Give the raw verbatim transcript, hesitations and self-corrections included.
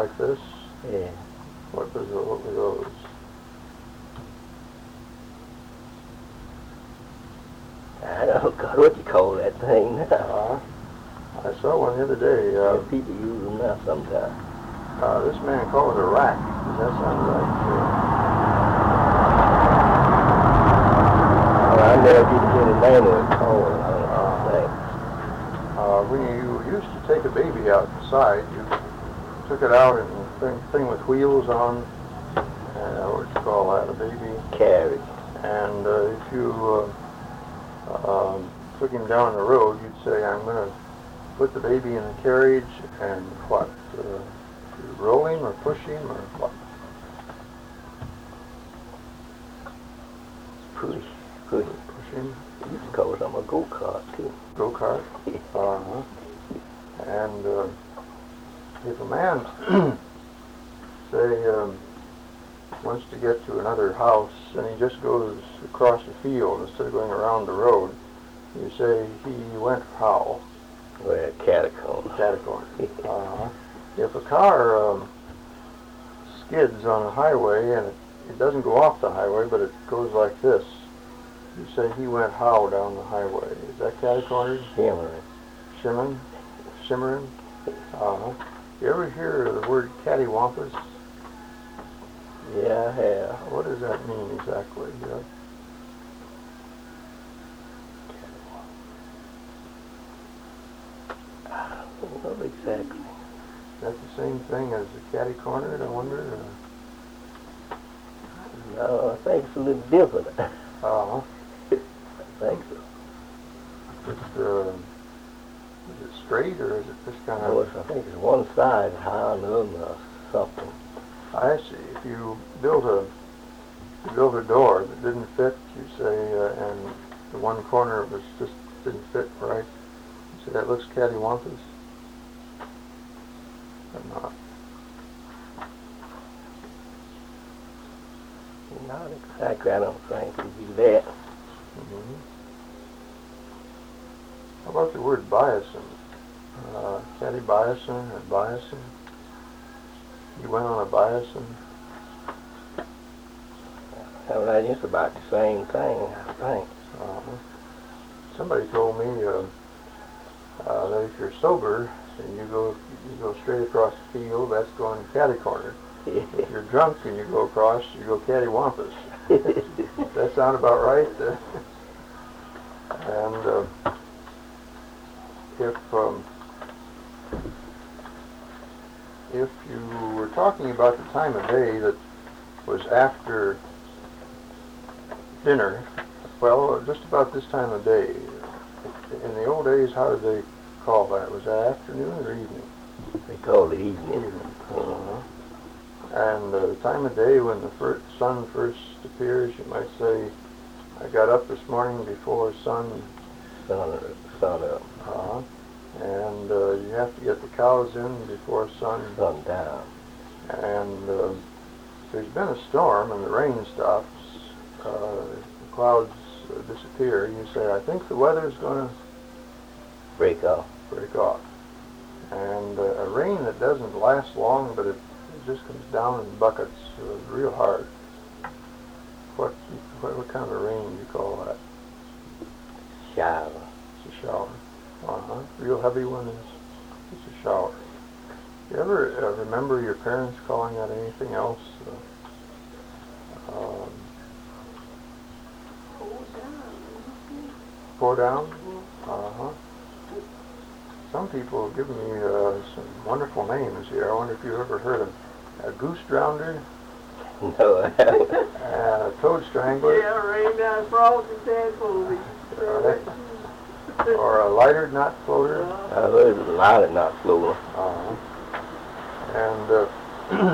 like this? Yeah. What was the, what were those? I don't know what you call that thing now. Uh, I saw one the other day. Uh, Yeah, people use them now sometimes. uh, this man called it a rack. Does that sound right? Well, I never did get a name of it called. I don't Uh, think. uh, when you used to take a baby outside, you took it out in a thing, thing with wheels on. Uh, what do you call that? A baby Carriage. And uh, if you uh, um, took him down the road, you'd say, I'm going to put the baby in the carriage and what? Uh, roll him or push him or what? Push. Push. Push him. We used to call something a go-kart, too. Go-kart. Uh-huh. And uh, if a man, say, um, wants to get to another house and he just goes across the field instead of going around the road, you say he went how? Well, catacomb. Catacomb. Uh-huh. If a car um, skids on a highway and it, it doesn't go off the highway, but it goes like this, you say he went how down the highway? Is that catacomb? Shimmering. Shimmering? Shimmering? Uh-huh. You ever hear the word cattywampus? Yeah, I have. What does that mean exactly? Yeah. I don't know exactly. Is that the same thing as the catty cornered, I wonder? Uh, No, I think it's a little different. uh-huh. I think so. It's, uh, is it straight or is it just kind No, of... it's, I think it's one side high and the other or something. I see. If you built a you built a door that didn't fit, you say, uh, and the one corner was just didn't fit right, you say that looks cattywampus? Or not? Not exactly, I don't think we do that. Mm-hmm. How about the word biosin? Uh, catty biosin or biosin? You went on a biosin? Well, that's just about the same thing, I think. Uh, somebody told me uh, uh, that if you're sober and you go you go straight across the field, that's going catty corner. If you're drunk and you go across, you go cattywampus. Does that sound about right? Uh, and uh, if um, if you were talking about the time of day that was after dinner, well, just about this time of day. In the old days, how did they call that? Was that afternoon or evening? They call it evening. Evening. Uh-huh. And uh, the time of day when the fir- sun first appears, you might say, I got up this morning before sun. Sun, sun up. Uh-huh. And uh, you have to get the cows in before sun. Sun down. And uh, there's been a storm and the rain stops. Uh, the clouds uh, disappear. You say, I think the weather's going to Break off. break off. And uh, a rain that doesn't last long, but it, it just comes down in buckets, uh, real hard. What, what what kind of rain do you call that? Shower. It's a shower. Uh-huh. Real heavy one is it's a shower. You ever uh, remember your parents calling that anything else? Uh, um, pour down? Uh-huh. Some people have given me uh, some wonderful names here. I wonder if you've ever heard of a goose drounder, No, I haven't. and a toad strangler, Yeah, rain down frogs and tadpoles. uh, or a lighter knot floater. I heard a lot of not floating. Uh-huh. And uh,